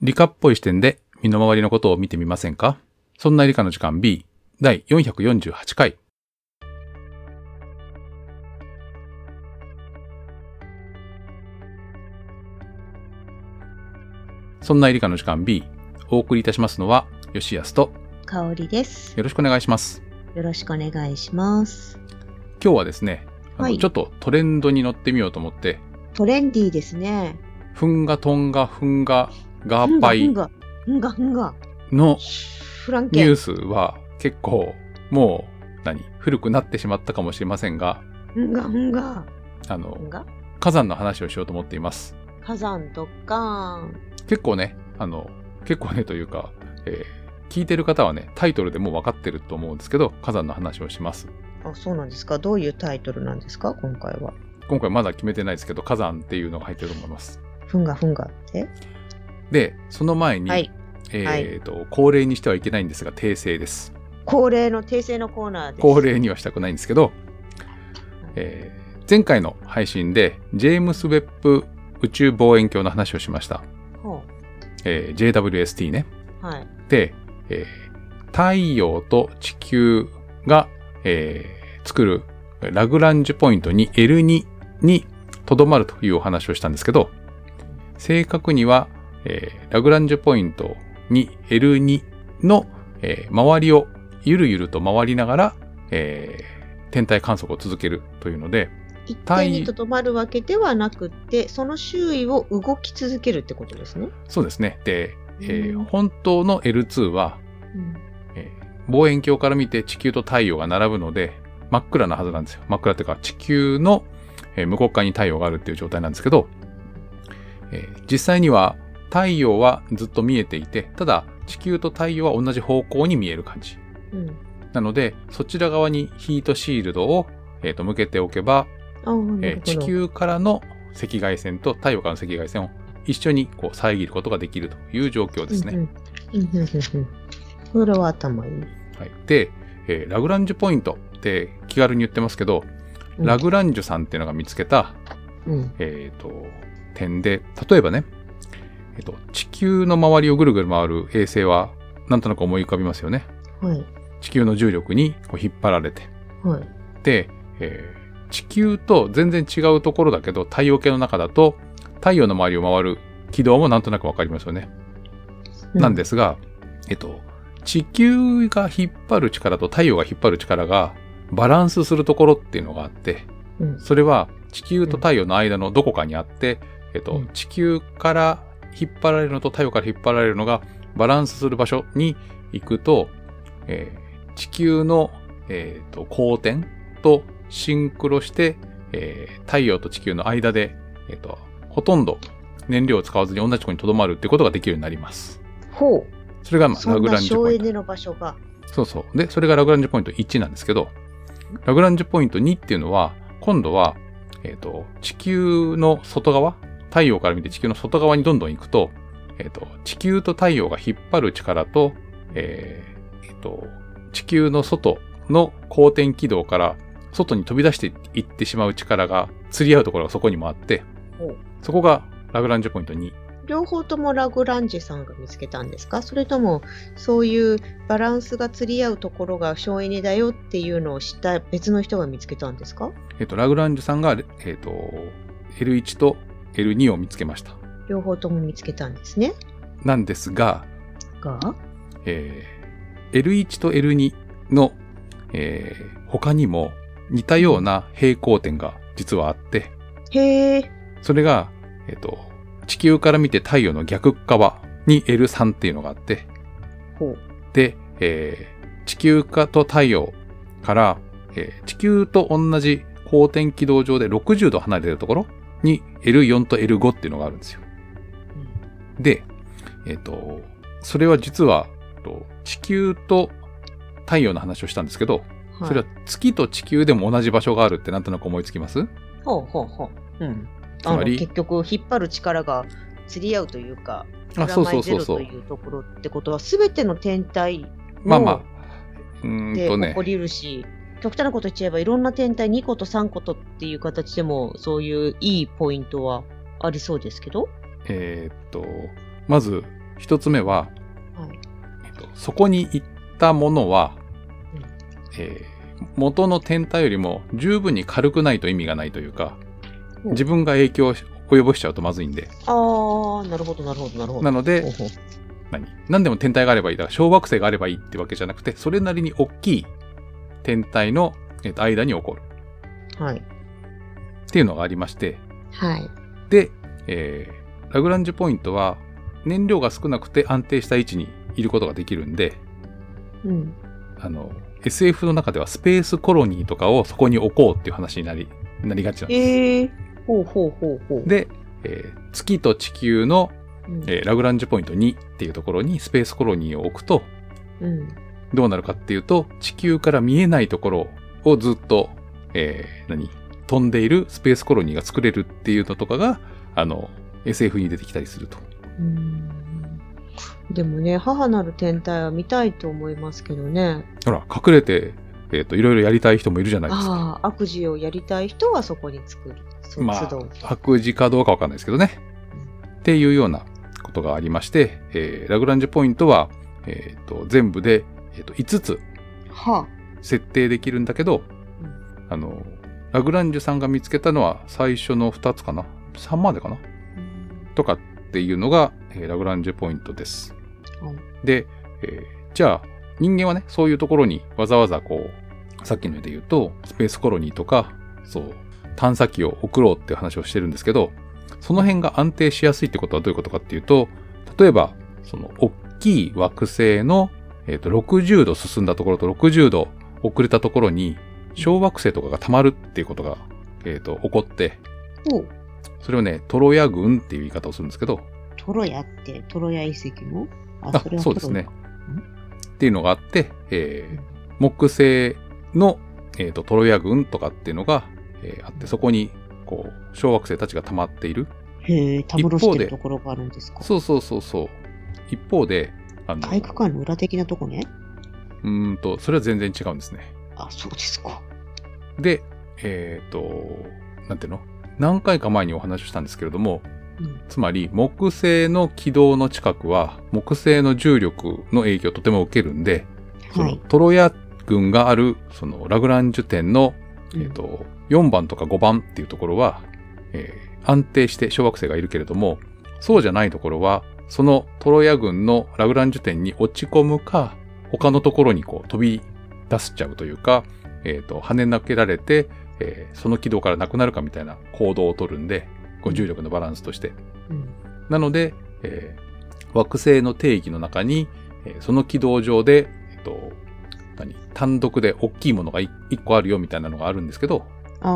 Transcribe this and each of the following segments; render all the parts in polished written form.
理科っぽい視点で身の回りのことを見てみませんか？そんな理科の時間 B 第448回。そんな理科の時間 B、 お送りいたしますのは吉安と香織です。 よろしくお願いします。 よろしくお願いします。 今日はですね、ちょっとトレンドに乗ってみようと思って。 トレンディーですね。 ふんがとんがふんがガーパイのニュースは結構もう古くなってしまったかもしれませんが、火山の話をしようと思っています。 火山とか結構ねというか、聞いてる方はねタイトルでもう分かってると思うんですけど、火山の話をします。 あ、そうなんですか。どういうタイトルなんですか？今回まだ決めてないですけど、火山っていうのが入ってると思います。 ふんがってで、その前に、恒例にしてはいけないんですが訂正です。 恒例の訂正のコーナーです。 恒例にはしたくないんですけど、前回の配信でジェームス・ウェッブ宇宙望遠鏡の話をしました。JWST ね。 はい。 で、太陽と地球が、作るラグランジュポイントに L2 にとどまるというお話をしたんですけど、正確には、ラグランジュポイントに L2 の、周りをゆるゆると回りながら、天体観測を続けるというので、 一点にとどまるわけではなくて、その周囲を動き続けるってことですね。 そうですね。で、本当の L2 は、望遠鏡から見て地球と太陽が並ぶので真っ暗なはずなんですよ。真っ暗っていうか地球の向こう側に太陽があるっていう状態なんですけど、実際には太陽はずっと見えていて、ただ地球と太陽は同じ方向に見える感じ、なのでそちら側にヒートシールドを、向けておけば、地球からの赤外線と太陽からの赤外線を一緒にこう遮ることができるという状況ですね。 それは頭いい。 はい、で、ラグランジュポイントって気軽に言ってますけど、ラグランジュさんっていうのが見つけた、点で、例えばね、地球の周りをぐるぐる回る衛星はなんとなく思い浮かびますよね。 はい、 地球の重力にこう引っ張られて、 はい、で、 地球と全然違うところだけど太陽系の中だと太陽の周りを回る軌道もなんとなくわかりますよね。なんですが、地球が引っ張る力と太陽が引っ張る力がバランスするところっていうのがあって、それは地球と太陽の間のどこかにあって、地球から引っ張られるのと太陽から引っ張られるのがバランスする場所に行くと、地球の、公転とシンクロして、太陽と地球の間で、ほとんど燃料を使わずに同じところに留まるっていうことができるようになります。 ほう。 それがラグランジュポイント。 省エネの場所が。 そうそう。で、それがラグランジュポイント1なんですけど、ラグランジュポイント2っていうのは、今度は、地球の外側、太陽から見て地球の外側にどんどん行くと、地球と太陽が引っ張る力と、地球の外の公転軌道から外に飛び出していってしまう力が釣り合うところがそこにもあって、そこがラグランジュポイント2。 両方ともラグランジュさんが見つけたんですか？それともそういうバランスが釣り合うところが省エネだよっていうのを知った別の人が見つけたんですか？ ラグランジュさんが、L1 と L2 を見つけました。 両方とも見つけたんですね。 なんですが、L1 と L2 の、他にも似たような平行点が実はあって、それが、地球から見て太陽の逆側に L3 っていうのがあって、で、地球と太陽から、地球と同じ公転軌道上で60度離れているところに L4 と L5 っていうのがあるんですよ。で、それは実は地球と太陽の話をしたんですけど、それは月と地球でも同じ場所があるってなんとなく思いつきます？ つまり結局引っ張る力が釣り合うというか、プラマイゼロというところってことは全ての天体で起こりるし、極端なこと言っちゃえばいろんな天体2個と3個とっていう形でもそういういいポイントはありそうですけど、 まず一つ目は、 はい、 そこに行ったものは、元の天体よりも十分に軽くないと意味がないというか、自分が影響を及ぼしちゃうとまずいんで。 ああ、なるほど、なるほど、なるほど。 なので、何でも天体があればいい。だから小惑星があればいいってわけじゃなくて、それなりに大きい天体の、間に起こる。 はい。 っていうのがありまして。 はい。 で、ラグランジュポイントは燃料が少なくて安定した位置にいることができるんで、 うん。 SF の中ではスペースコロニーとかをそこに置こうっていう話になりがちなんです。 ほうほうほうほう。 で、月と地球の、ラグランジュポイント2っていうところにスペースコロニーを置くと、どうなるかっていうと、地球から見えないところをずっと、飛んでいるスペースコロニーが作れるっていうのとかが、SF に出てきたりすると。 でもね、母なる天体は見たいと思いますけどね。 ほら、隠れて、いろいろやりたい人もいるじゃないですか。 悪事をやりたい人はそこに作る。 まあ、悪事かどうかわかんないですけどね。っていうようなことがありまして、ラグランジュポイントは、全部で、5つ設定できるんだけど、ラグランジュさんが見つけたのは最初の2つかな ?3 までかな、とかっていうのが、ラグランジュポイントです。で、じゃあ人間はね、そういうところにわざわざこう、さっきの絵で言うと、スペースコロニーとか、探査機を送ろうっていう話をしてるんですけど、その辺が安定しやすいってことはどういうことかっていうと、例えば、その大きい惑星の、60度進んだところと60度遅れたところに、小惑星とかが溜まるっていうことが、起こって、それをね、トロヤ群っていう言い方をするんですけど。 トロヤってトロヤ遺跡の？ そうですね。っていうのがあって、木星の、トロヤ群とかっていうのが、あって、そこにこう小惑星たちが溜まっている。 たむろしてるところがあるんですか？ そう。一方で、 体育館の裏的なとこね。 それは全然違うんですね。 そうですか。 で、なんていうの？何回か前にお話をしたんですけれども、つまり木星の軌道の近くは木星の重力の影響をとても受けるんで、そのトロヤ群があるそのラグランジュ点の、4番とか5番っていうところは、安定して小惑星がいるけれども、そうじゃないところはそのトロヤ群のラグランジュ点に落ち込むか、他のところにこう飛び出しちゃうというか、跳ね抜けられて、その軌道からなくなるかみたいな行動を取るんで、重力のバランスとして。なので、惑星の定義の中に、その軌道上で、単独で大きいものが1個あるよみたいなのがあるんですけど、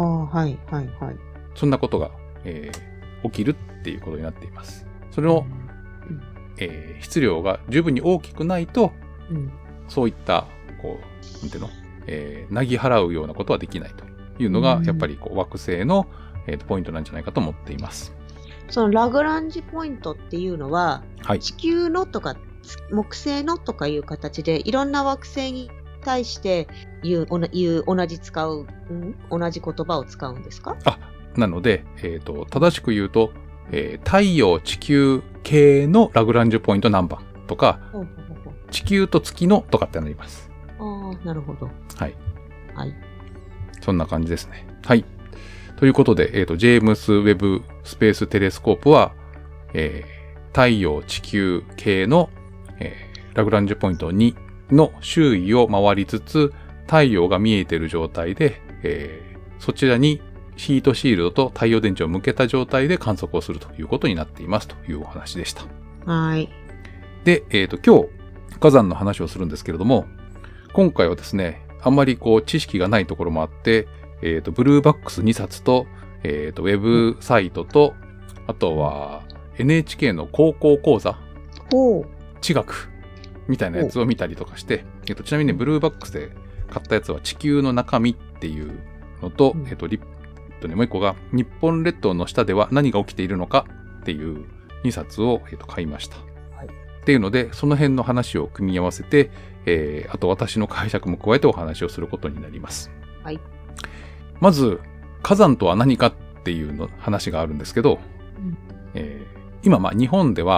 そんなことが、起きるっていうことになっています。それの、質量が十分に大きくないと、そういった、こう、なんていうの、なぎ払うようなことはできないというのが、やっぱりこう惑星の、ポイントなんじゃないかと思っています。 そのラグランジポイントっていうのは、地球のとか木星のとかいう形でいろんな惑星に対して同じ言葉を使うんですか？ なので、正しく言うと、太陽地球系のラグランジュポイント何番とか、地球と月のとかってなります。 なるほど。 はい。そんな感じですね。はい。ということで、ジェームス・ウェブ・スペース・テレスコープは、太陽地球系の、ラグランジュポイント2の周囲を回りつつ、太陽が見えている状態で、そちらにヒートシールドと太陽電池を向けた状態で観測をするということになっていますというお話でした。 はい。 で、今日火山の話をするんですけれども、今回はですね、あんまりこう知識がないところもあって、ブルーバックス2冊と、ウェブサイトと、あとは NHK の高校講座、地学みたいなやつを見たりとかして、ちなみにね、ブルーバックスで買ったやつは地球の中身っていうのと、もう一個が日本列島の下では何が起きているのかっていう2冊を、買いました。っていうので、その辺の話を組み合わせて、あと私の解釈も加えてお話をすることになります。 はい。 まず、火山とは何かっていうの話があるんですけど、今、日本では、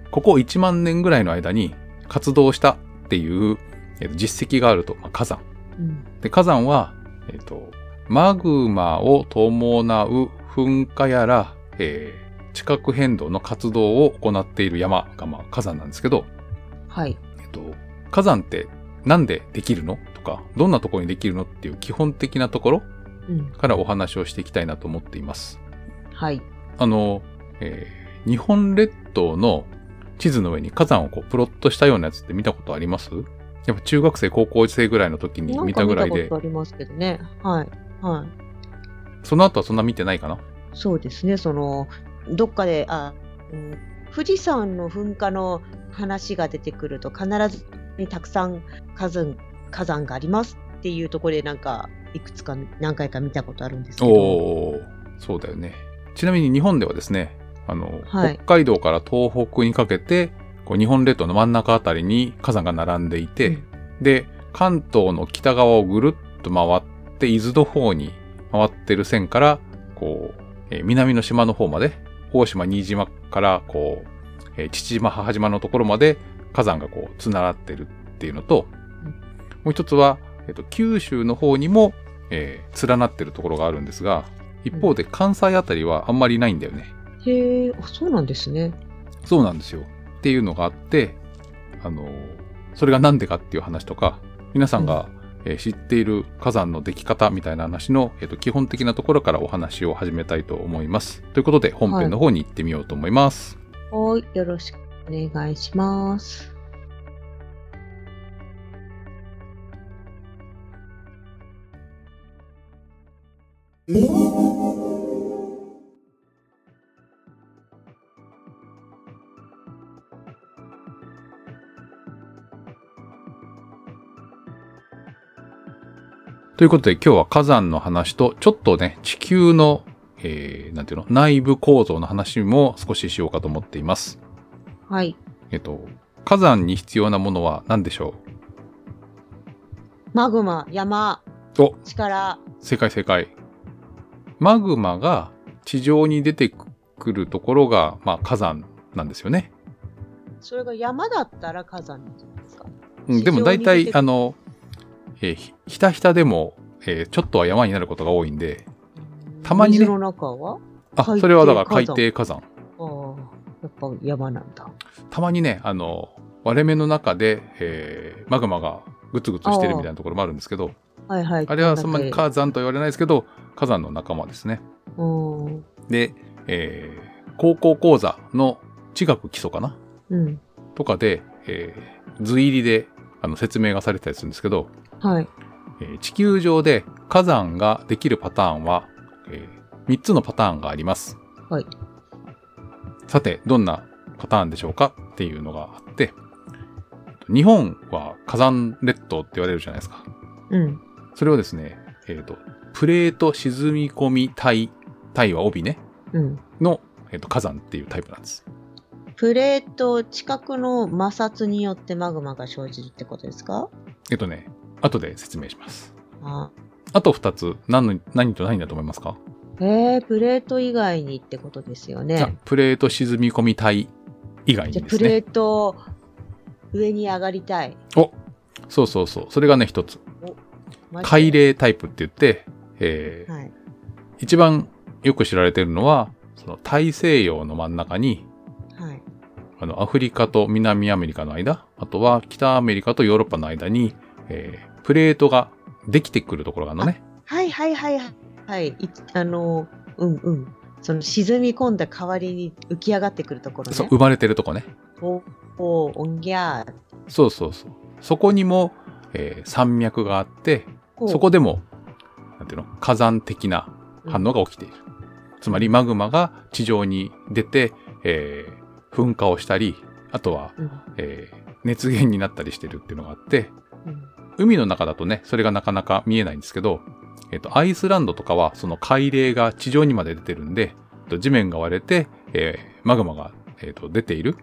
ここ1万年ぐらいの間に活動したっていう、実績があると、火山。で、火山は、マグマを伴う噴火やら、地殻変動の活動を行っている山が、火山なんですけど、 はい。 火山ってなんでできるのとか、どんなところにできるのっていう基本的なところからお話をしていきたいなと思っています。 はい。 日本列島の地図の上に火山をこうプロットしたようなやつって見たことあります？やっぱ中学生、高校生ぐらいの時に見たぐらいで。 見たことありますけどね。はい。はい。 その後はそんな見てないかな？ そうですね。どっかで、富士山の噴火の話が出てくると必ずたくさん火山がありますっていうところでいくつか何回か見たことあるんですけど。 そうだよね。ちなみに日本ではですね、 はい、 北海道から東北にかけてこう日本列島の真ん中あたりに火山が並んでいて、で関東の北側をぐるっと回って伊豆の方に回ってる線からこう、南の島の方まで大島新島からこう、父島母島のところまで火山がこうつながってるっていうのと、もう一つは、九州の方にも、連なってるところがあるんですが、一方で関西あたりはあんまりないんだよね。 へえ、そうなんですね。 そうなんですよ。っていうのがあって、それがなんでかっていう話とか、皆さんが、知っている火山の出来方みたいな話の、基本的なところからお話を始めたいと思います。ということで本編の方に行ってみようと思います。 はい、よろしくお願いします。 ということで今日は火山の話とちょっとね地球の、なんていうの内部構造の話も少ししようかと思っています。 はい。 火山に必要なものは何でしょう？ マグマ、山、力。 正解。マグマが地上に出てくるところが、火山なんですよね。 それが山だったら火山なんじゃないですか？ でも大体ひたひたでも、ちょっとは山になることが多いんで、たまにね。 水の中は？ それはだから海底火山。 やっぱ山なんだ。 たまにね、割れ目の中で、マグマがグツグツしてるみたいなところもあるんですけど、 はいはい。 あれはそんなに火山とは言われないですけど、火山の仲間ですね。で、高校講座の地学基礎かな、とかで、図入りで説明がされてたりするんですけど、 はい。 地球上で火山ができるパターンは、3つのパターンがあります。 はい。 さて、どんなパターンでしょうかっていうのがあって、日本は火山列島って言われるじゃないですか。それをですね、プレート沈み込み帯は帯ね、の、火山っていうタイプなんです。 プレート近くの摩擦によってマグマが生じるってことですか？ 後で説明します。 あと2つ、何と何だと思いますか？ プレート以外にってことですよね。 プレート沈み込み帯以外にですね。 じゃプレート上に上がりたい。 そう。それがね、一つ。海嶺タイプって言って、一番よく知られているのは、その大西洋の真ん中に、アフリカと南アメリカの間、あとは北アメリカとヨーロッパの間に、プレートができてくるところがあるのね。 はい。その沈み込んだ代わりに浮き上がってくるところね。 そう、生まれてるとこね。 おんぎゃー。 そう。そこにも、山脈があって、そこでも、火山的な反応が起きている。つまりマグマが地上に出て、噴火をしたり、あとは、熱源になったりしてるっていうのがあって、海の中だとね、それがなかなか見えないんですけど、アイスランドとかはその海嶺が地上にまで出てるんで、地面が割れて、マグマが、出ている。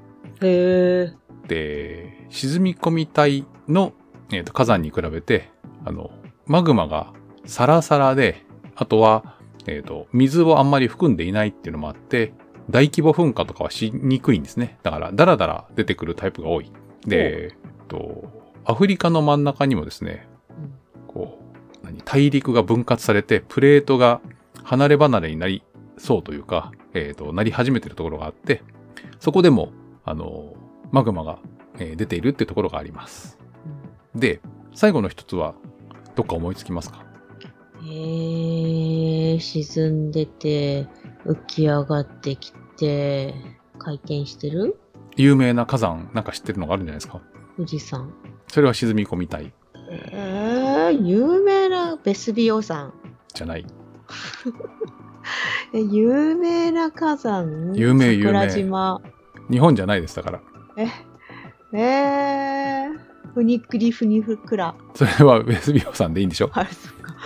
で、沈み込み帯の、火山に比べて、マグマがサラサラで、あとは、水をあんまり含んでいないっていうのもあって、 大規模噴火とかはしにくいんですね。だから、だらだら出てくるタイプが多い。で、アフリカの真ん中にもですね、こう、大陸が分割されて、プレートが離れ離れになりそうというか、なり始めてるところがあって、そこでも、マグマが、出ているっていうところがあります。で、最後の一つは、どっか思いつきますか？ 沈んでて、浮き上がってきて、回転してる？ 有名な火山なんか知ってるのがあるんじゃないですか？ 富士山。 それは沈み込みたい。 有名なベスビオ山。 じゃない。 有名な火山？ 有名。 桜島。 日本じゃないです、だから。 ふにくりふにふくら。 それはベスビオ山でいいんでしょ？ そっか。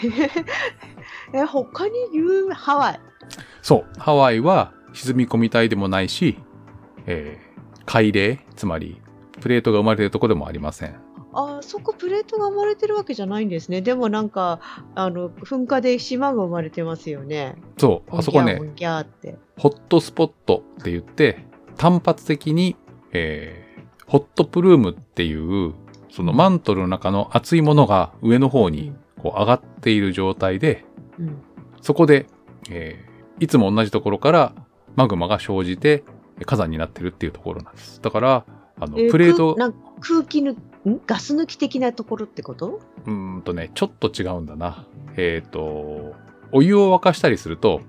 他にハワイ。 そう。ハワイは沈み込み帯でもないし、海嶺、つまりプレートが生まれているところでもありません。 そこプレートが生まれてるわけじゃないんですね。でもなんか、噴火で島が生まれてますよね。 そう。あそこね、ホットスポットって言って、単発的に、ホットプルームっていう、そのマントルの中の熱いものが上の方にこう上がっている状態で、そこで、いつも同じところからマグマが生じて火山になってるっていうところなんです。だから、プレート、 空気ガス抜き的なところってこと？ ちょっと違うんだな。お湯を沸かしたりすると、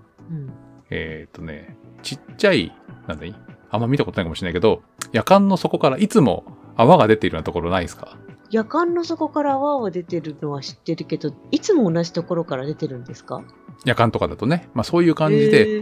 ちっちゃい、あんま見たことないかもしれないけど、夜間の底からいつも泡が出ているようなところないですか？ 夜間の底から泡が出てるのは知ってるけど、いつも同じところから出てるんですか？ 夜間とかだとね、そういう感じで、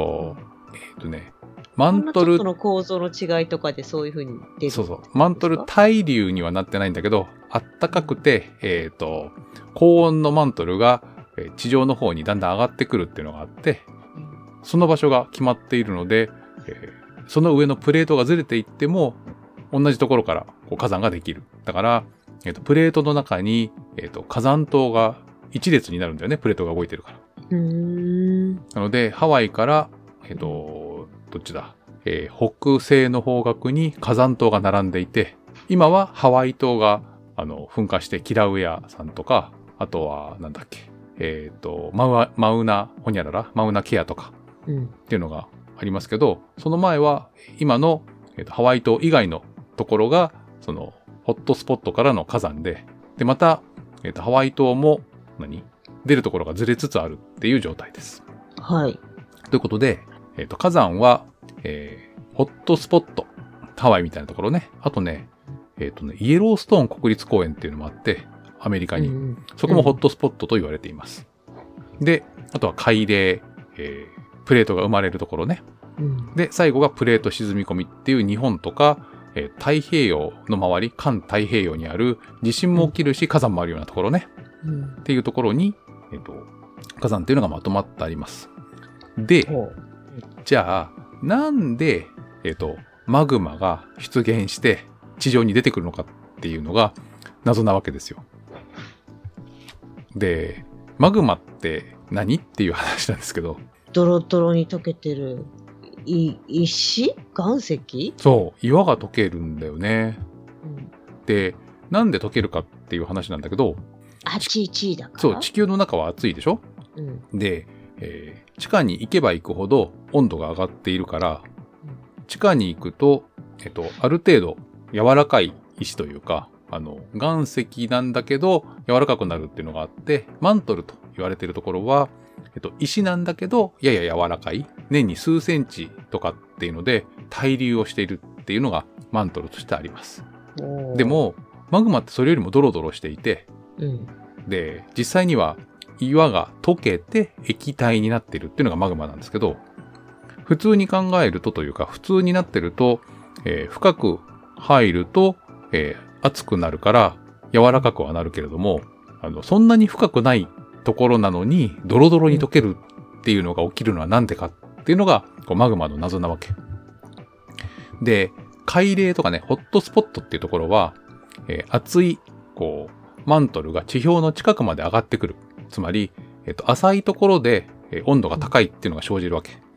マントルの構造の違いとかでそういう風に出る。 そう。マントル対流にはなってないんだけど、あったかくて、高温のマントルが地上の方にだんだん上がってくるっていうのがあって、その場所が決まっているので、その上のプレートがずれていっても、同じところからこう火山ができる。だから、プレートの中に、火山島が一列になるんだよね、プレートが動いてるから。なので、ハワイから、どっちだ、北西の方角に火山島が並んでいて、今はハワイ島が噴火してキラウエアさんとか、あとはなんだっけ、マウナホニャララ、マウナケアとかっていうのがありますけど、その前は今の、ハワイ島以外のところがそのホットスポットからの火山で、また、ハワイ島も出るところがずれつつあるっていう状態です。 はい。 ということで、火山は、ホットスポット、ハワイみたいなところね。あとね、イエローストーン国立公園っていうのもあって、アメリカに。そこもホットスポットと言われています。で、あとは海嶺、プレートが生まれるところね。で、最後がプレート沈み込みっていう日本とか、太平洋の周り、環太平洋にある地震も起きるし、火山もあるようなところね。っていうところに、火山っていうのがまとまってあります。で、じゃあ、なんで、マグマが出現して地上に出てくるのかっていうのが謎なわけですよ。で、マグマって何っていう話なんですけど。 ドロドロに溶けてる石？岩石？ そう、岩が溶けるんだよね。で、なんで溶けるかっていう話なんだけど、 熱い地だから。 そう、地球の中は熱いでしょ？で、地下に行けば行くほど温度が上がっているから、地下に行くと、ある程度柔らかい石というか、岩石なんだけど柔らかくなるっていうのがあって、マントルと言われているところは、石なんだけどやや柔らかい、年に数センチとかっていうので対流をしているっていうのがマントルとしてあります。でも、マグマってそれよりもドロドロしていて、で、実際には岩が溶けて液体になってるっていうのがマグマなんですけど、普通に考えるとというか、普通になってると、深く入ると、熱くなるから柔らかくはなるけれども、そんなに深くないところなのにドロドロに溶けるっていうのが起きるのはなんでかっていうのがマグマの謎なわけ。で、海嶺とかね、ホットスポットっていうところは、熱いマントルが地表の近くまで上がってくる。つまり、浅いところで、温度が高いっていうのが生じるわけ。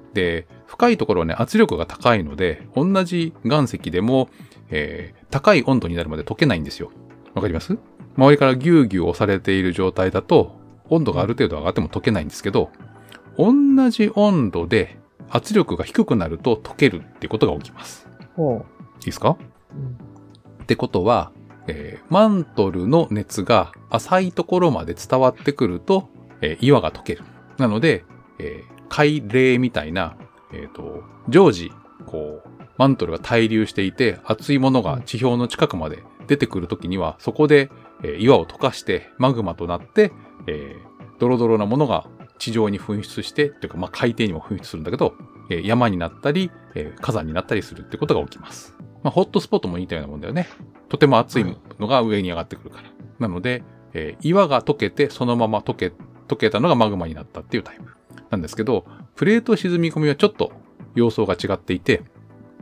で、深いところはね、圧力が高いので、同じ岩石でも、高い温度になるまで溶けないんですよ。わかります？周りからギューギュー押されている状態だと、温度がある程度上がっても溶けないんですけど、同じ温度で圧力が低くなると溶けるっていうことが起きます。いいですか？ってことは、マントルの熱が浅いところまで伝わってくると、岩が溶ける。なので、海嶺みたいな、常時、マントルが対流していて、熱いものが地表の近くまで出てくるときには、そこで、岩を溶かしてマグマとなって、ドロドロなものが地上に噴出して、というか、海底にも噴出するんだけど、山になったり、火山になったりするってことが起きます。ホットスポットも似たようなもんだよね。とても熱いのが上に上がってくるから。なので、岩が溶けて、そのまま溶けたのがマグマになったっていうタイプなんですけど、プレート沈み込みはちょっと様相が違っていて、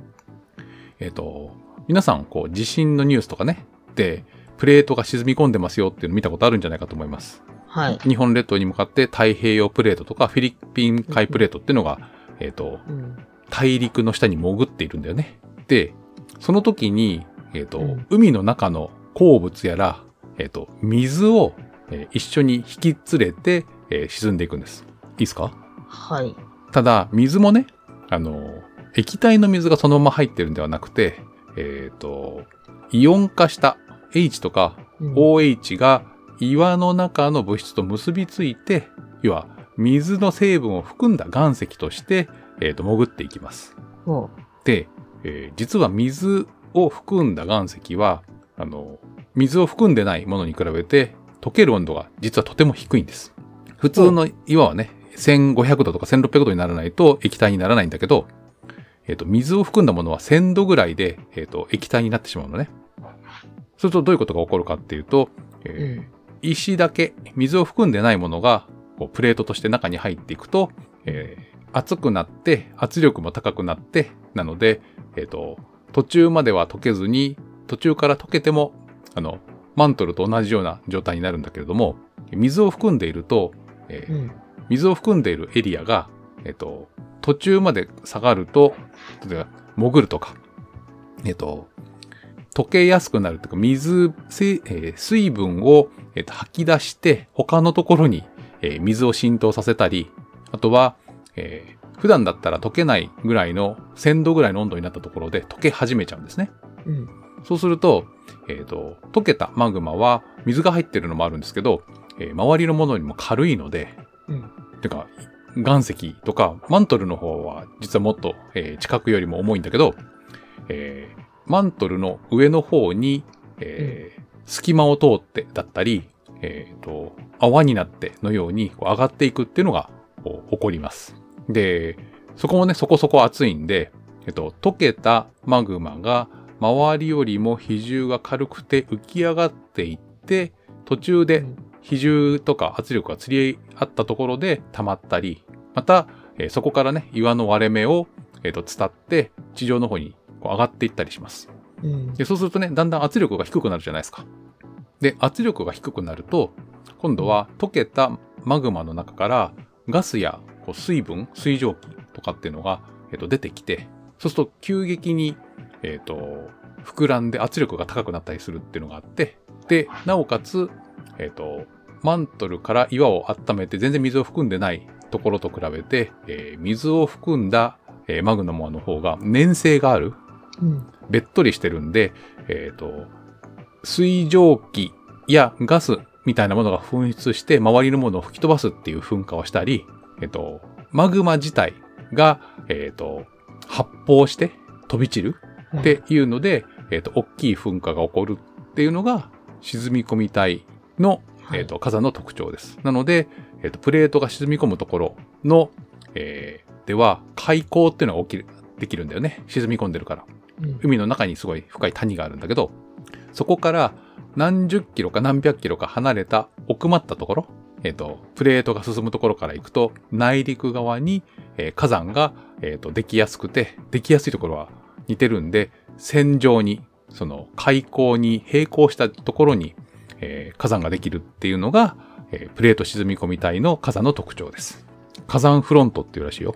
皆さん、地震のニュースとかね、で、プレートが沈み込んでますよっていうの見たことあるんじゃないかと思います。 はい。 日本列島に向かって太平洋プレートとかフィリピン海プレートっていうのが、大陸の下に潜っているんだよね。で、その時に、海の中の鉱物やら、水を、一緒に引き連れて、沈んでいくんです。いいですか？ はい。 ただ、水もね、液体の水がそのまま入ってるんではなくて、イオン化した H とか OH が岩の中の物質と結びついて、要は水の成分を含んだ岩石として、潜っていきます。で、実は水を含んだ岩石は、水を含んでないものに比べて溶ける温度が実はとても低いんです。普通の岩はね、1500度とか1600度にならないと液体にならないんだけど、水を含んだものは1000度ぐらいで、液体になってしまうのね。そうするとどういうことが起こるかっていうと、石だけ、水を含んでないものがプレートとして中に入っていくと、熱くなって圧力も高くなって、なので、途中までは溶けずに、途中から溶けても、マントルと同じような状態になるんだけれども、水を含んでいると、水を含んでいるエリアが、途中まで下がると、例えば潜るとか、溶けやすくなるというか、水分を、吐き出して、他のところに、水を浸透させたり、あとは、普段だったら溶けないぐらいの1000度ぐらいの温度になったところで溶け始めちゃうんですね。そうすると、溶けたマグマは水が入ってるのもあるんですけど、周りのものよりも軽いので、てか岩石とかマントルの方は実はもっと、地殻よりも重いんだけど、マントルの上の方に、隙間を通ってだったり、泡になってのように上がっていくっていうのが起こります。で、そこもね、そこそこ熱いんで、溶けたマグマが周りよりも比重が軽くて浮き上がっていって、途中で比重とか圧力が釣り合ったところで溜まったり、また、そこからね、岩の割れ目を、伝って地上の方に上がっていったりします。で、そうするとね、だんだん圧力が低くなるじゃないですか。で、圧力が低くなると、今度は溶けたマグマの中からガスや水分、水蒸気とかっていうのが、出てきて、そうすると急激に、膨らんで圧力が高くなったりするっていうのがあって、で、なおかつ、マントルから岩を温めて全然水を含んでないところと比べて、水を含んだ、マグマの方が粘性がある。べっとりしてるんで、水蒸気やガスみたいなものが噴出して周りのものを吹き飛ばすっていう噴火をしたり、マグマ自体が、発泡して飛び散るっていうので、大きい噴火が起こるっていうのが沈み込み帯の、火山の特徴です。なので、プレートが沈み込むところの、では海溝っていうのができるんだよね。沈み込んでるから。海の中にすごい深い谷があるんだけど、そこから何十キロか何百キロか離れた奥まったところ、プレートが進むところから行くと内陸側に、火山が、できやすくて、できやすいところは似てるんで、線状に、その海溝に並行したところに、火山ができるっていうのが、プレート沈み込み帯の火山の特徴です。火山フロントっていうらしいよ。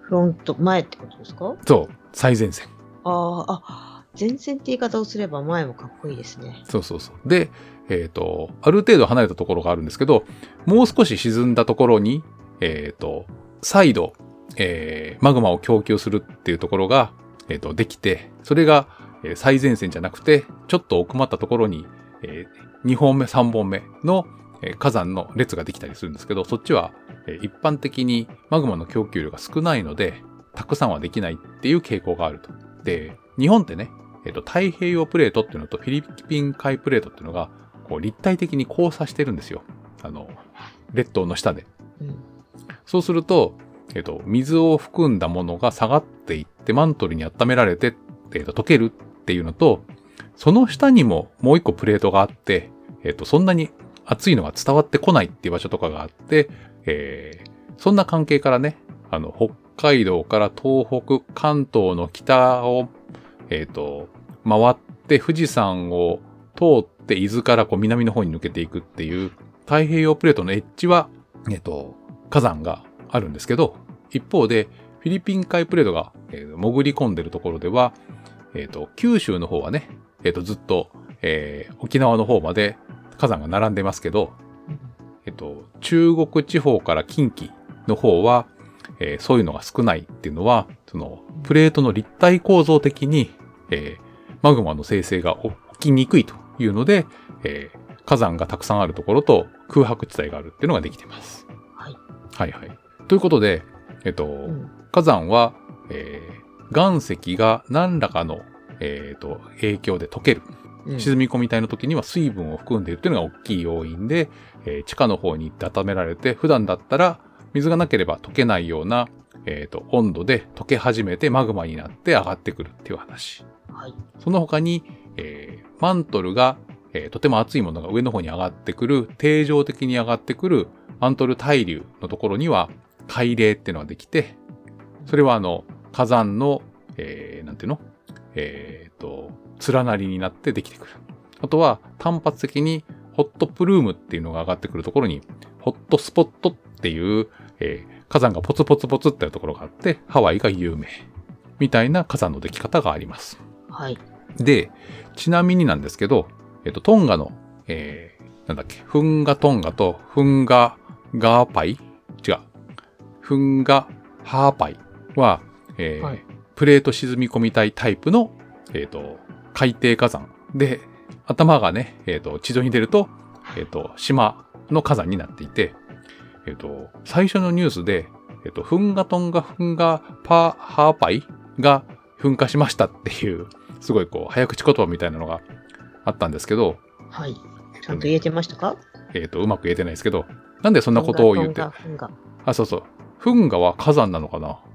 フロント、前ってことですか？ そう、最前線。 前線って言い方をすれば前もかっこいいですね。 そうそうそう。で、ある程度離れたところがあるんですけど、もう少し沈んだところに、再度、マグマを供給するっていうところが、できて、それが、最前線じゃなくて、ちょっと奥まったところに、2本目、3本目の、火山の列ができたりするんですけど、そっちは、一般的にマグマの供給量が少ないので、たくさんはできないっていう傾向があると。で、日本ってね、太平洋プレートっていうのとフィリピン海プレートっていうのが、こう立体的に交差してるんですよ。列島の下で。そうすると、水を含んだものが下がっていってマントルに温められて、溶けるっていうのと、その下にももう一個プレートがあって、そんなに熱いのが伝わってこないっていう場所とかがあって、そんな関係からね、北海道から東北、関東の北を、回って富士山を通って伊豆からこう南の方に抜けていくっていう太平洋プレートのエッジは、火山があるんですけど、一方でフィリピン海プレートが、潜り込んでるところでは、九州の方はね、ずっと、沖縄の方まで火山が並んでますけど、中国地方から近畿の方は、そういうのが少ないっていうのは、そのプレートの立体構造的に、マグマの生成が起きにくいというので、火山がたくさんあるところと空白地帯があるっていうのができています。 はい。 はいはい。ということで、火山は、岩石が何らかの、影響で溶ける。沈み込み帯の時には水分を含んでいるというのが大きい要因で、地下の方に温められて、普段だったら水がなければ溶けないような、温度で溶け始めてマグマになって上がってくるっていう話。 はい、 その他に、マントルが、とても熱いものが上の方に上がってくる、定常的に上がってくるマントル対流のところには海嶺っていうのができて、それは火山の、なんていうの連なりになってできてくる。あとは単発的にホットプルームっていうのが上がってくるところに、ホットスポットっていう、火山がポツポツポツっていうところがあって、ハワイが有名。みたいな火山のでき方があります。 はい。で、 ちなみになんですけど、トンガの、フンガトンガとフンガガーパイフンガハーパイは、はい、プレート沈み込み帯タイプの、海底火山で、頭がね、地上に出ると、島の火山になっていて、最初のニュースで、フンガトンガフンガハーパイが噴火しましたっていう、すごいこう、早口言葉みたいなのがあったんですけど、 はい。ちゃんと言えてましたか？ うまく言えてないですけど、なんでそんなことを言って、そうそう。フンガは火山なのかなって。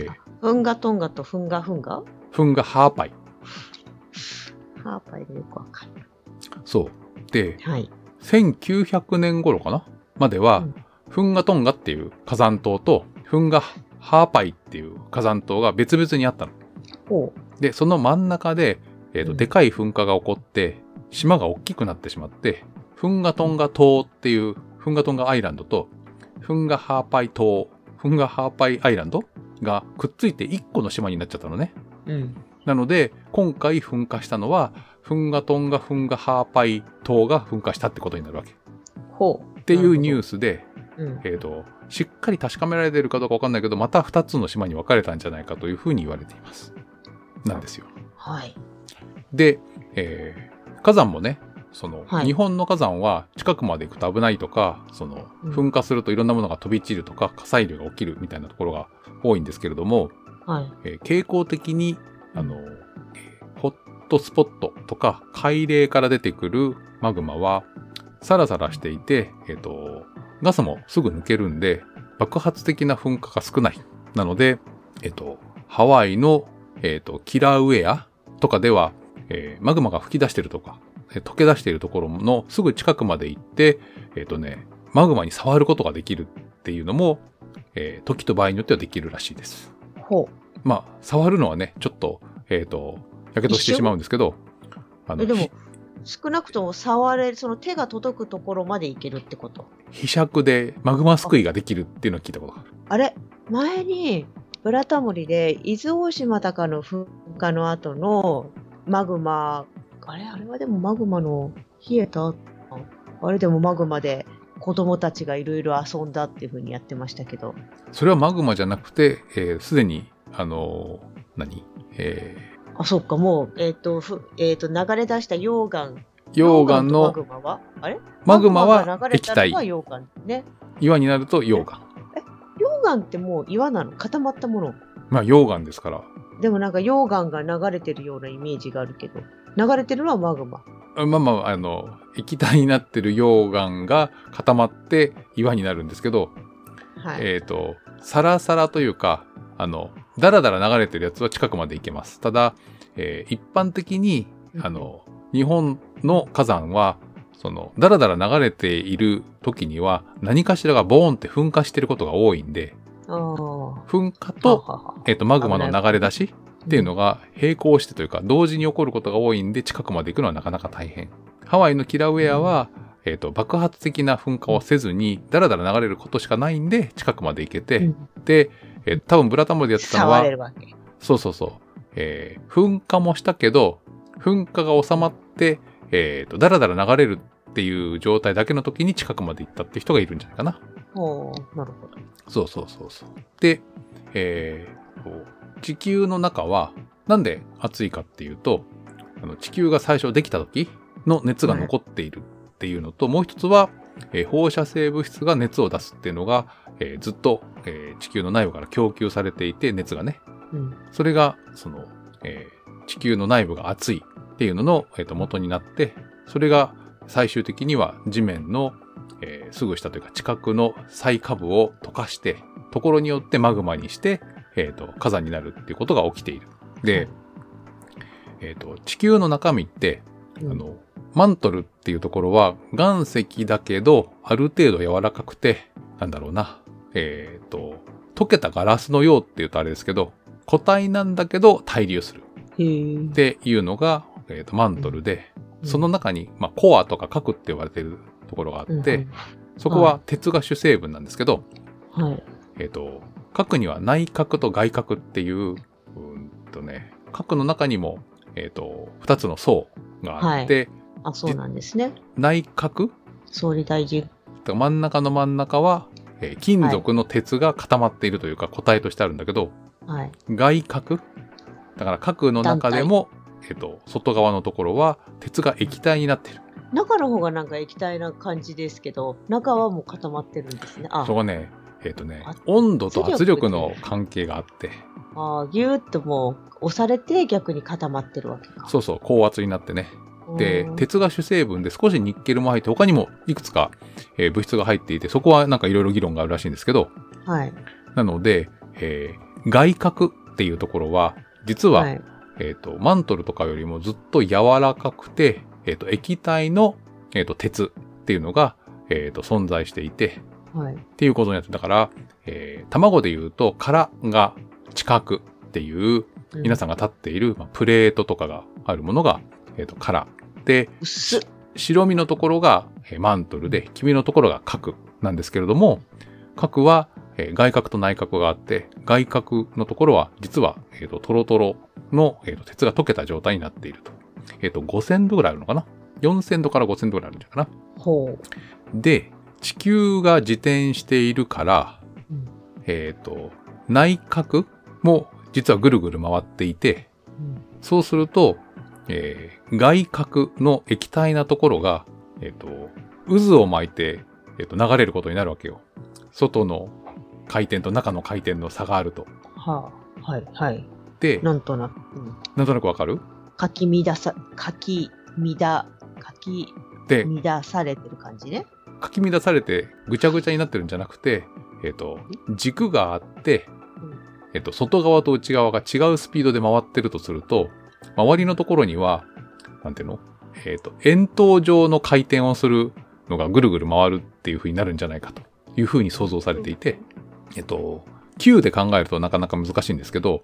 フンガトンガとフンガフンガハーパイ。 ハーパイでよくわかる。 そう。で、 はい、 1900年頃かなまでは、フンガトンガっていう火山島と、フンガハーパイっていう火山島が別々にあったの。で、その真ん中で、でかい噴火が起こって、島が大きくなってしまって、フンガトンガ島っていう、フンガトンガアイランドと、フンガハーパイ島、フンガハーパイアイランドがくっついて1個の島になっちゃったのね。なので、今回噴火したのは、フンガトンガフンガハーパイ島が噴火したってことになるわけ。っていうニュースで、しっかり確かめられているかどうかわかんないけど、また2つの島に分かれたんじゃないかというふうに言われています。なんですよ。 はい。 で、火山もね、日本の火山は近くまで行くと危ないとか、噴火するといろんなものが飛び散るとか、火砕流が起きるみたいなところが多いんですけれども、傾向的に、ホットスポットとか海嶺から出てくるマグマはサラサラしていて、ガスもすぐ抜けるんで爆発的な噴火が少ない。なので、ハワイの、キラウェアとかでは、マグマが噴き出してるとか、溶け出しているところのすぐ近くまで行って、マグマに触ることができるっていうのも、時と場合によってはできるらしいです。まあ、触るのはね、ちょっと、やけどしてしまうんですけど、 でも、少なくとも触れる、その手が届くところまで行けるってこと？ ひしゃくでマグマすくいができるっていうのを聞いたことがある。 あれ前に、 ブラタモリで伊豆大島高の噴火の後のマグマ、あれはでもマグマの冷えた、あれでもマグマで子供たちがいろいろ遊んだっていう風にやってましたけど。 それはマグマじゃなくて、すでに、 そっか、もう、流れ出した溶岩の、 マグマはあれマグマは液体。 溶岩ね。 岩になると溶岩。 溶岩ってもう岩なの？固まったもの？ まあ溶岩ですから。 でもなんか溶岩が流れてるようなイメージがあるけど、流れてるのはマグマ。 液体になってる溶岩が固まって岩になるんですけど、はい、サラサラというか、だらだら流れてるやつは近くまで行けます。ただ、一般的に、日本の火山は、だらだら流れている時には、何かしらがボーンって噴火してることが多いんで、噴火と、マグマの流れ出しっていうのが並行してというか、同時に起こることが多いんで、近くまで行くのはなかなか大変。ハワイのキラウェアは、爆発的な噴火をせずに、だらだら流れることしかないんで、近くまで行けて、で、多分ブラタモリでやってたのは、そう。噴火もしたけど、噴火が収まって、だらだら流れるっていう状態だけの時に近くまで行ったっていう人がいるんじゃないかな。 なるほど。 そう。で、地球の中は、なんで暑いかっていうと、地球が最初できた時の熱が残っているっていうのと、もう一つは、放射性物質が熱を出すっていうのが、ずっと、地球の内部から供給されていて、熱がね。それが、地球の内部が熱いっていうのの、元になって、それが最終的には地面の、すぐ下というか近くの最下部を溶かして、ところによってマグマにして、火山になるっていうことが起きている。で、地球の中身って、マントルっていうところは岩石だけど、ある程度柔らかくて、溶けたガラスのようって言うとあれですけど、固体なんだけど対流する。っていうのが、マントルで、その中に、コアとか核って言われているところがあって、そこは鉄が主成分なんですけど、核には内核と外核っていう、核の中にも、2つの層があって、 そうなんですね。 内核？ 総理大臣。 真ん中の真ん中は、金属の鉄が固まっているというか固体としてあるんだけど、外核？だから核の中でも、外側のところは鉄が液体になっている。 中の方がなんか液体な感じですけど、中はもう固まってるんですね。 そこね、温度と圧力の関係があって。 ギューッともう押されて逆に固まってるわけか。 そう、高圧になってね。で、鉄が主成分で少しニッケルも入って他にもいくつか、物質が入っていて、そこはなんかいろいろ議論があるらしいんですけど、なので、外核っていうところは実は、マントルとかよりもずっと柔らかくて、液体の、鉄っていうのが、存在していて、っていうことになってだから、卵で言うと殻が地殻っていう皆さんが立っている、プレートとかがあるものが、殻で、白身のところがマントルで、黄身のところが核なんですけれども、核は外核と内核があって、外核のところは実は、トロトロの、鉄が溶けた状態になっていると。5000度ぐらいあるのかな？ 4000 度から5000度ぐらいあるんじゃないかな。で、地球が自転しているから、内核も実はぐるぐる回っていて、そうすると、外核の液体なところが、渦を巻いて、流れることになるわけよ。外の回転と中の回転の差があると。で、なんとなくわかる？ かき乱されてる感じね。 かき乱されてぐちゃぐちゃになってるんじゃなくて、軸があって、外側と内側が違うスピードで回ってるとすると、周りのところには、円筒状の回転をするのがぐるぐる回るっていう風になるんじゃないかという風に想像されていて、球で考えるとなかなか難しいんですけど、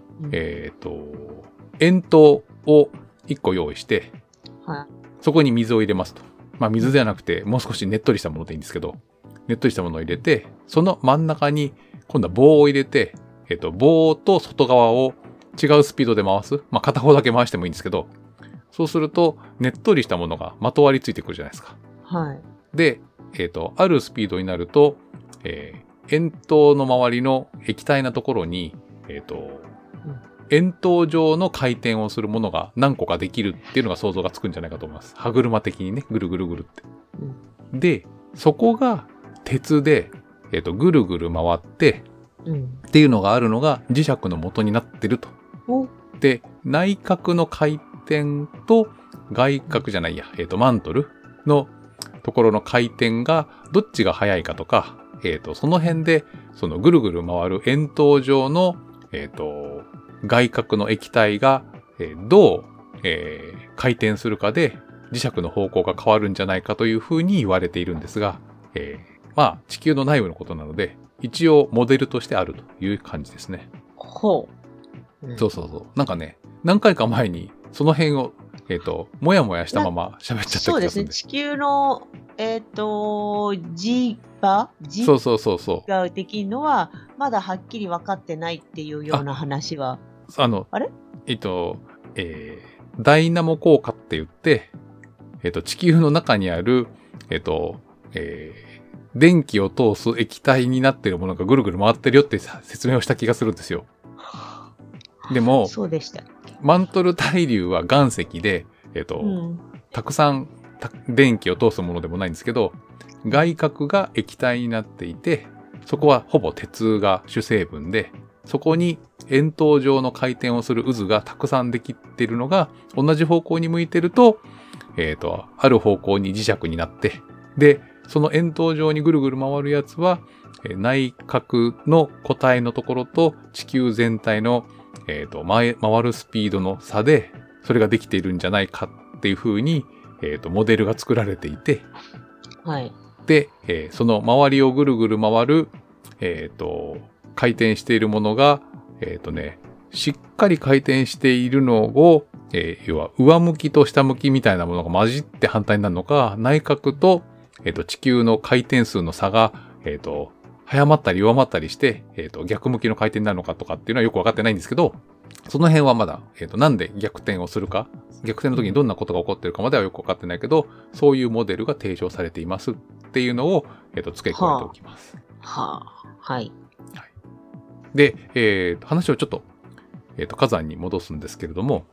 円筒を1個用意して、そこに水を入れますと。水ではなくて、もう少しねっとりしたものでいいんですけど、ねっとりしたものを入れて、その真ん中に今度は棒を入れて、 棒と外側を違うスピードで回す。まあ、片方だけ回してもいいんですけど、そうすると、ねっとりしたものがまとわりついてくるじゃないですか。 はい。 で、あるスピードになると、円筒の周りの液体なところに、円筒状の回転をするものが何個かできるっていうのが想像がつくんじゃないかと思います。歯車的にね、ぐるぐるぐるって。で、そこが鉄で、ぐるぐる回って、っていうのがあるのが磁石の元になってると。で、内角の回転と外角じゃないや、マントルのところの回転がどっちが速いかとか、その辺で、そのぐるぐる回る円筒状の、外角の液体が、どう、回転するかで磁石の方向が変わるんじゃないかというふうに言われているんですが、まあ地球の内部のことなので、一応モデルとしてあるという感じですね。 ほう。そうそうそう。なんかね、何回か前にその辺を、もやもやしたまま喋っちゃった気がするんで。 そうですね。地球の、磁場が的のは、まだはっきり分かってないっていうような話は。あれダイナモ効果って言って、地球の中にある、電気を通す液体になっているものがぐるぐる回ってるよって説明をした気がするんですよ。でも、 そうでした。 マントル対流は岩石で、たくさん電気を通すものでもないんですけど、外角が液体になっていて、そこはほぼ鉄が主成分で、そこに円筒状の回転をする渦がたくさんできているのが、同じ方向に向いてると、ある方向に磁石になって、で、その円筒状にぐるぐる回るやつは、内角の固体のところと地球全体の、回るスピードの差で、それができているんじゃないかっていう風に、モデルが作られていて、 はい。 で、その周りをぐるぐる回る、回転しているものが、しっかり回転しているのを、要は上向きと下向きみたいなものが混じって反対になるのか、内角と、地球の回転数の差が、早まったり弱まったりして、逆向きの回転になるのかとかっていうのはよくわかってないんですけど、その辺はまだ、なんで逆転をするか、逆転の時にどんなことが起こっているかまではよくわかってないけど、そういうモデルが提唱されていますっていうのを、付け加えておきます。 はい。 で、話をちょっと、火山に戻すんですけれども、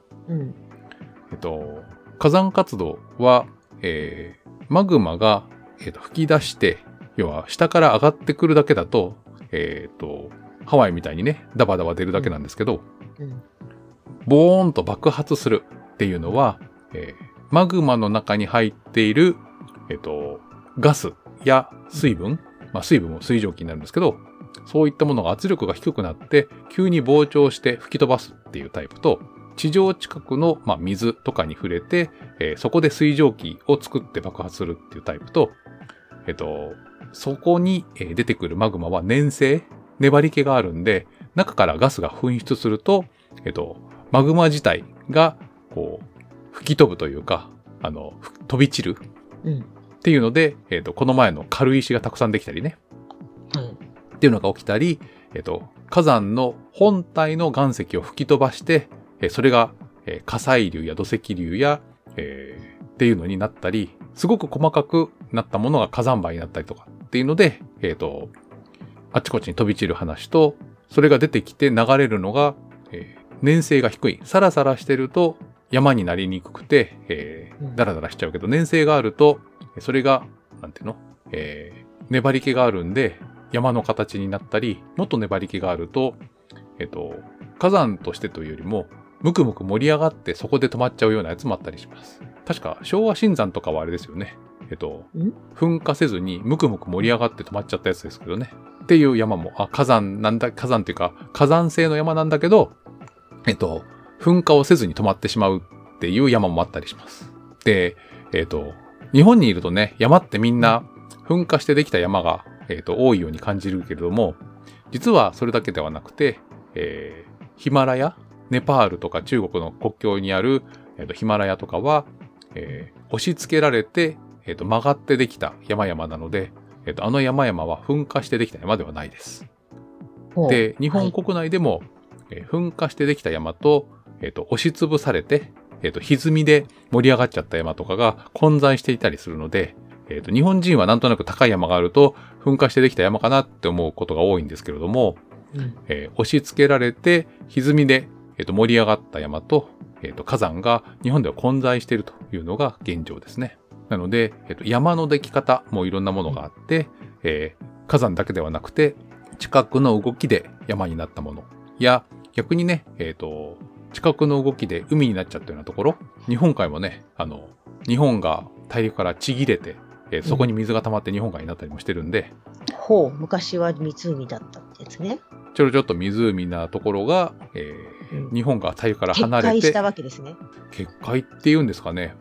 火山活動は、マグマが、吹き出して、要は下から上がってくるだけだと、ハワイみたいにね、ダバダバ出るだけなんですけど、ボーンと爆発するっていうのは、マグマの中に入っている、ガスや水分、まあ水分も水蒸気になるんですけど、そういったものが圧力が低くなって急に膨張して吹き飛ばすっていうタイプと、地上近くの、水とかに触れて、そこで水蒸気を作って爆発するっていうタイプと、そこに出てくるマグマは粘性、粘り気があるんで、中からガスが噴出すると、マグマ自体がこう吹き飛ぶというか、飛び散るっていうので、この前の軽石がたくさんできたりね、っていうのが起きたり、火山の本体の岩石を吹き飛ばして、それが、火砕流や土石流や、っていうのになったり、すごく細かくなったものが火山灰になったりとかっていうので、あちこちに飛び散る話と、それが出てきて流れるのが、粘性が低い。サラサラしてると山になりにくくて、ダラダラしちゃうけど、粘性があると、それが、なんていうの、粘り気があるんで、山の形になったり、もっと粘り気があると、火山としてというよりも、むくむく盛り上がってそこで止まっちゃうようなやつもあったりします。確か昭和新山とかはあれですよね。噴火せずにむくむく盛り上がって止まっちゃったやつですけどね。っていう山も、火山っていうか火山性の山なんだけど、噴火をせずに止まってしまうっていう山もあったりします。で、日本にいるとね、山ってみんな噴火してできた山が、多いように感じるけれども、実はそれだけではなくて、ヒマラヤ、ネパールとか中国の国境にある、ヒマラヤとかは、押し付けられて、曲がってできた山々なので、あの山々は噴火してできた山ではないです。 で、日本国内でも、噴火してできた山と、押しつぶされて、歪みで盛り上がっちゃった山とかが混在していたりするので、日本人はなんとなく高い山があると噴火してできた山かなって思うことが多いんですけれども、押し付けられて歪みで、盛り上がった山と、火山が日本では混在しているというのが現状ですね。なので、山のでき方もいろんなものがあって、火山だけではなくて近くの動きで山になったものや、逆にね、近くの動きで海になっちゃったようなところ、日本海もね、日本が大陸からちぎれて、そこに水が溜まって日本海になったりもしてるんで、 昔は湖だったってやつね。 ちょっと湖なところが、日本が大陸から離れて決壊したわけですね。 決壊っていうんですかね。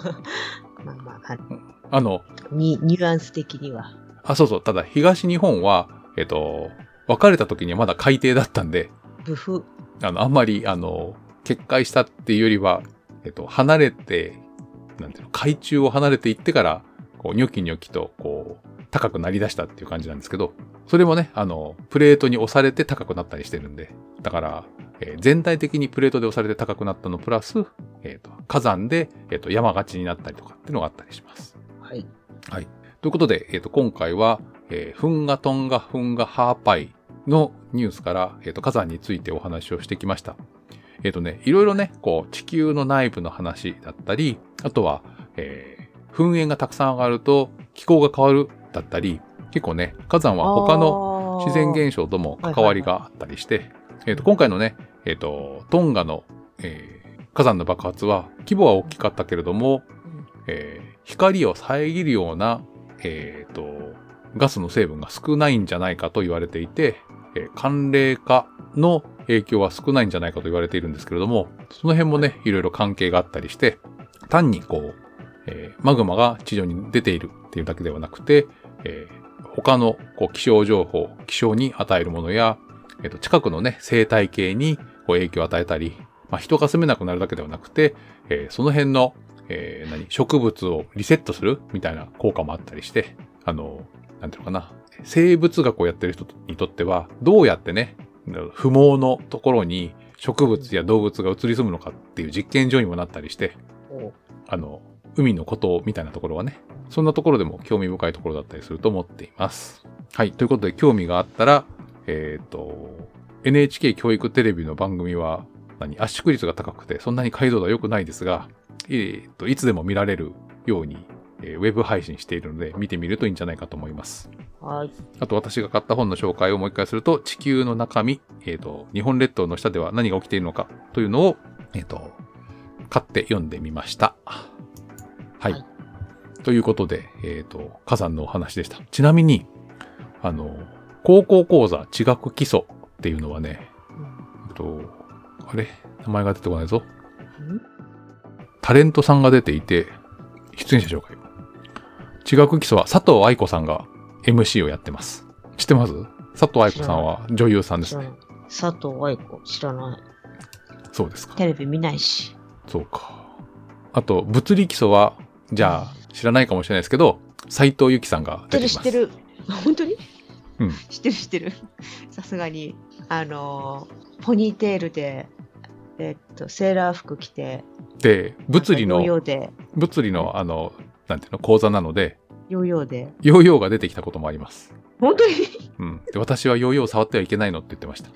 ニュアンス的には。 そう。ただ東日本は別れた時にはまだ海底だったんで、あんまり決壊したっていうよりは、離れて、なんていうの、海中を離れていってから、こうニョキニョキとこう高くなりだしたっていう感じなんですけど、それもね、プレートに押されて高くなったりしてるんで、だから、全体的にプレートで押されて高くなったのプラス、火山で、山がちになったりとかっていうのがあったりします。 はい。 はい。ということで、今回は、フンガトンガフンガハーパイのニュースから、火山についてお話をしてきました。いろいろね、こう、地球の内部の話だったり、あとは、噴煙がたくさん上がると気候が変わるだったり、結構ね、火山は他の自然現象とも関わりがあったりして、今回のね、トンガの、火山の爆発は規模は大きかったけれども、光を遮るような、ガスの成分が少ないんじゃないかと言われていて、寒冷化の影響は少ないんじゃないかと言われているんですけれども、その辺もね、いろいろ関係があったりして、単にこう、マグマが地上に出ているっていうだけではなくて、他のこう気象情報、気象に与えるものや、近くのね、生態系にこう影響を与えたり、人が住めなくなるだけではなくて、その辺の、植物をリセットするみたいな効果もあったりして、なんていうのかな、生物学をやってる人にとっては、どうやってね、不毛のところに植物や動物が移り住むのかっていう実験場にもなったりして、海のことみたいなところはね、そんなところでも興味深いところだったりすると思っています。はい。ということで、興味があったら、NHK 教育テレビの番組は、圧縮率が高くて、そんなに解像度は良くないですが、いつでも見られるように、ウェブ配信しているので、見てみるといいんじゃないかと思います。 はい。 あと、私が買った本の紹介をもう一回すると、地球の中身、日本列島の下では何が起きているのかというのを、買って読んでみました。はい。はい、ということで、火山のお話でした。ちなみに、高校講座地学基礎っていうのはね、あれ名前が出てこないぞ。タレントさんが出ていて、出演者紹介。地学基礎は佐藤愛子さんが MC をやってます。知ってます？佐藤愛子さんは女優さんですね。 佐藤愛子知らない。 そうですか。 テレビ見ないし。 そうか。あと、物理基礎は、じゃあ、知らないかもしれないですけど、斉藤由貴さんが出てます。 知ってる。本当に？ うん。 知ってる。さすがに、ポニーテールで、セーラー服着て。 で、物理の、なんていうの、講座なので、 ヨーヨーが出てきたこともあります。 本当に？ うん。で、私はヨーヨーを触ってはいけないのって言ってました。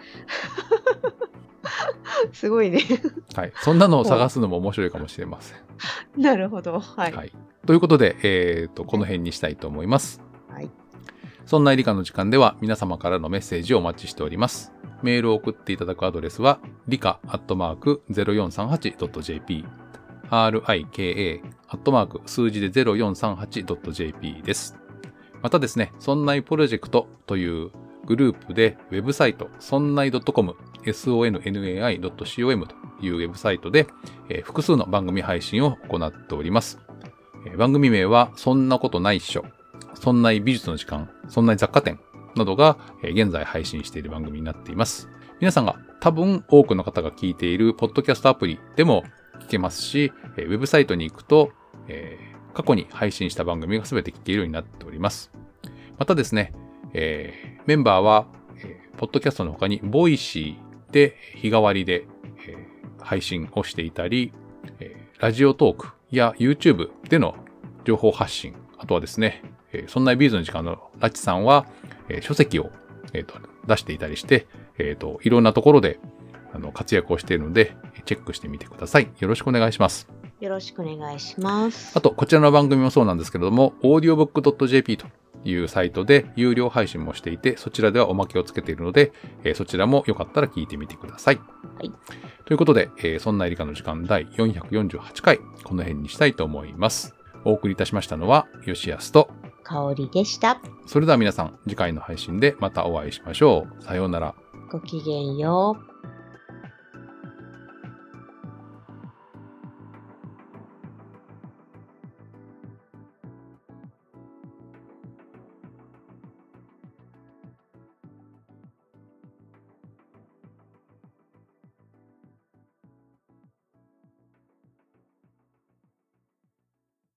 すごいね。 はい。そんなのを探すのも面白いかもしれません。 なるほど。はい。 はい。ということで、この辺にしたいと思います。 はい。 そんな理科の時間では皆様からのメッセージをお待ちしております。メールを送っていただくアドレスは、rika@0438.jp、rika@ 数字で 0438.jp です。またですね、そんないプロジェクトというグループでウェブサイト、そんない .com、sonnai.com というウェブサイトで、複数の番組配信を行っております。番組名は、そんなことないっしょ、そんない美術の時間、そんない雑貨店などが、現在配信している番組になっています。皆さんが多分多くの方が聞いているポッドキャストアプリでも聞けますし、ウェブサイトに行くと、過去に配信した番組が全て聞けるようになっております。またですね、メンバーはポッドキャストの他に、ボイシーで日替わりで、配信をしていたり、ラジオトークや YouTube での情報発信、あとはですね、そんなビーズの時間のラチさんは、書籍を、出していたりして、いろんなところで活躍をしているので、チェックしてみてください。よろしくお願いします。 よろしくお願いします。 あと、こちらの番組もそうなんですけれども、audiobook.jp というサイトで有料配信もしていて、そちらではおまけをつけているので、そちらもよかったら聞いてみてください。 はい。 ということで、そんなエリカの時間第448回、この辺にしたいと思います。お送りいたしましたのは、吉安と香りでした。 それでは皆さん、次回の配信でまたお会いしましょう。さようなら。 ごきげんよう。